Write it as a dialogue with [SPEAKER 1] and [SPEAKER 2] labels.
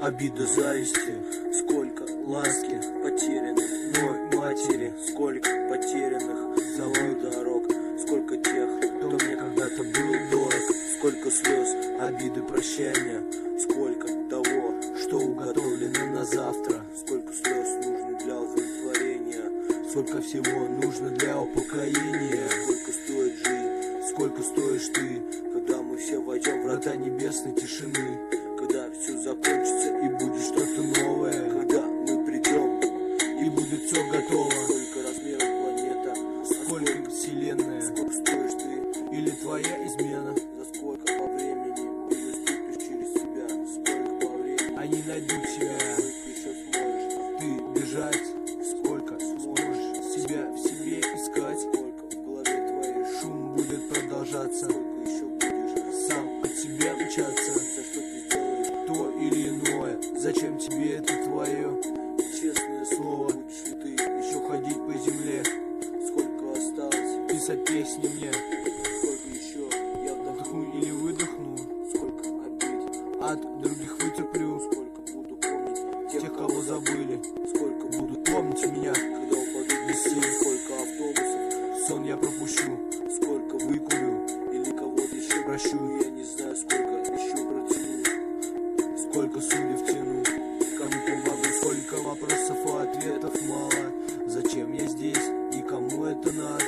[SPEAKER 1] обида, зависти, сколько ласки потерянных мной матери, сколько потерянных зовут дорог, сколько тех, кто мне когда-то был дорог, сколько слез, обиды, прощания, сколько того, что уготовлено на завтра, сколько слез нужно для удовлетворения, сколько всего нужно для упокоения, сколько стоит жизнь, сколько стоишь ты, когда мы все войдем в врата небесной тишины, когда все закончится и будет что-то новое, когда мы придем и будет все готово. Сколько размеров планета, сколько вселенная, сколько стоишь ты или твоя измена, за сколько по времени ты наступишь через себя, сколько по времени они найдут тебя, сколько еще сможешь ты бежать, сколько сможешь себя в себе искать, сколько в голове твоей шум будет продолжаться, сколько еще будешь сам от себя мчаться, за что ты сделаешь то или иное, зачем тебе это твое честное слово, будешь ли ты еще ходить по земле, сколько осталось писать песни мне, сколько еще я вдохну или выдохну, сколько обид от других вытерплю, сколько буду помнить тех, кого забыли, сколько будут помнить меня, когда упадут без сил, сколько автобусов сон я пропущу, сколько выкурю или кого-то еще прощу, я не знаю, сколько еще протяну, сколько судеб тяну, кому помогу, сколько вопросов, а ответов мало, зачем я здесь и кому это надо.